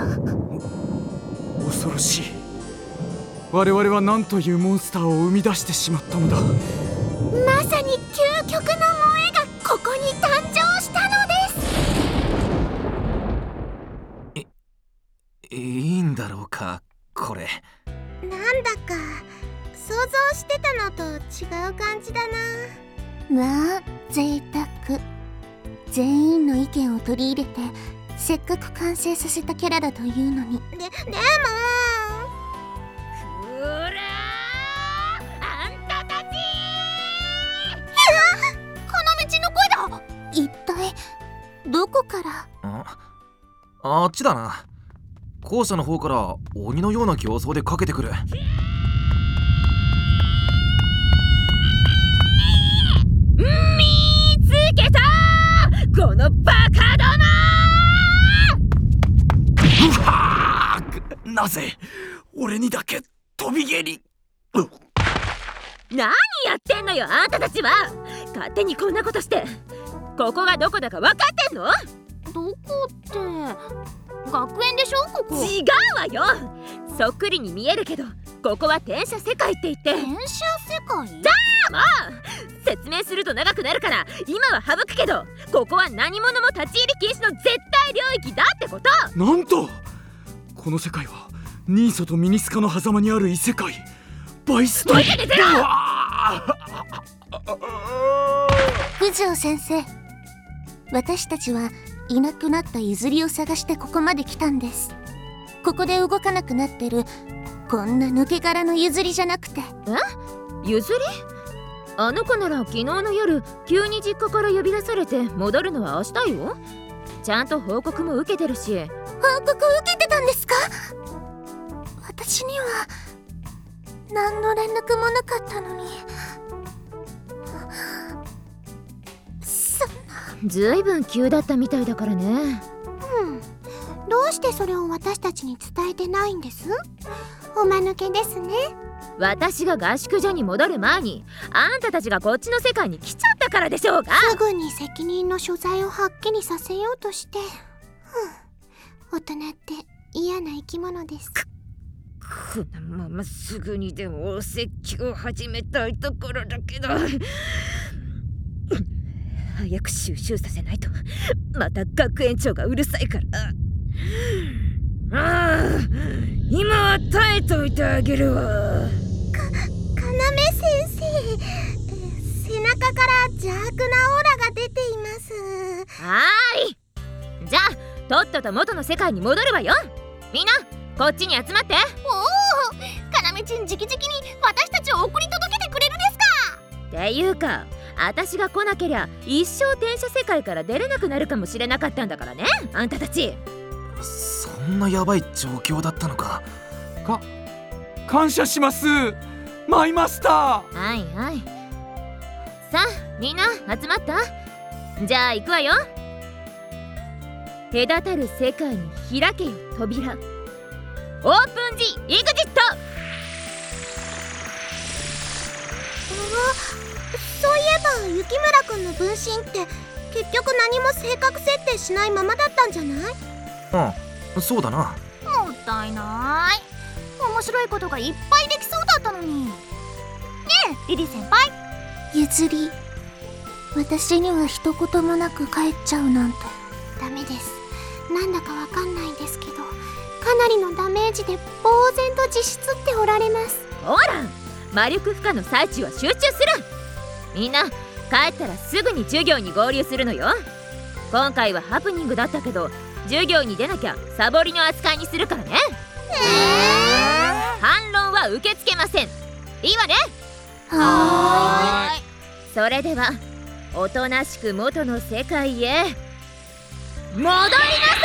恐ろしい。我々は何というモンスターを生み出してしまったのだ。 まさに究極の萌えがここに誕生したのです。 いいんだろうかこれ。 なんだか想像してたのと違う感じだな。 まあ贅沢。全員の意見を取り入れてせっかく完成させたキャラだというのに。 でもくらーあんたたち要の声だ。 一体どこから？ あっちだな。校舎の方から鬼のような形相でかけてくる。 見つけたこのバカども。 うわー！なぜ俺にだけ飛び蹴り。 何やってんのよあんたたちは。勝手にこんなことして。ここがどこだか分かってんの？ どこって学園でしょここ。 違うわよ。そっくりに見えるけどここは転写世界って言って。 転写世界？ じゃあもう説明すると長くなるから今は省くけど、ここは何者も立ち入り禁止の絶対領域だってこと。 なんとこの世界はニーソとミニスカの狭間にある異世界バイスタ。 もう一回寝てろ。 九条先生、私たちはいなくなった譲りを探してここまで来たんです。ここで動かなくなってるこんな抜け殻の譲りじゃなくて。 譲り？あの子なら昨日の夜急に実家から呼び出されて戻るのは明日よ。ちゃんと報告も受けてるし。 報告受けてたんですか？私には何の連絡もなかったのに。そんな。 ずいぶん急だったみたいだからね。 どうしてそれを私たちに伝えてないんです？おまぬけですね。 私が合宿所に戻る前にあんたたちがこっちの世界に来ちゃったからでしょうが。 すぐに責任の所在をはっきりさせようとして。大人って嫌な生き物です。 このまますぐにでもお説教を始めたいところだけど早く収集させないとまた学園長がうるさいから。今は耐えといてあげるわ。 要先生、背中から邪悪なオーラが出ています。 はーい、じゃあとっとと元の世界に戻るわよ。みんなこっちに集まって。 おお、かなめちん直々に私たちを送り届けてくれるんですか？ っていうか私が来なけりゃ一生転写世界から出れなくなるかもしれなかったんだからね、あんたたち。 そんなヤバい状況だったのか。 感謝しますマイマスター。 はいはい、さあみんな集まった？じゃあ行くわよ。隔たる世界に開けよ扉。オープンジイグジット。 そういえば雪村くんの分身って結局何も性格設定しないままだったんじゃない？ そうだな。 もったいない。面白いことがいっぱいできそうだったのに。ねえリリ先輩。 譲り、私には一言もなく帰っちゃうなんて。 ダメです。なんだかわかんないんですけどかなりのダメージで呆然と自失っておられます。 ほら魔力負荷の最中は集中する。みんな帰ったらすぐに授業に合流するのよ。今回はハプニングだったけど授業に出なきゃサボりの扱いにするからね。反論は受け付けません。いいわね。 はーい。 それではおとなしく元の世界へ戻りなさい。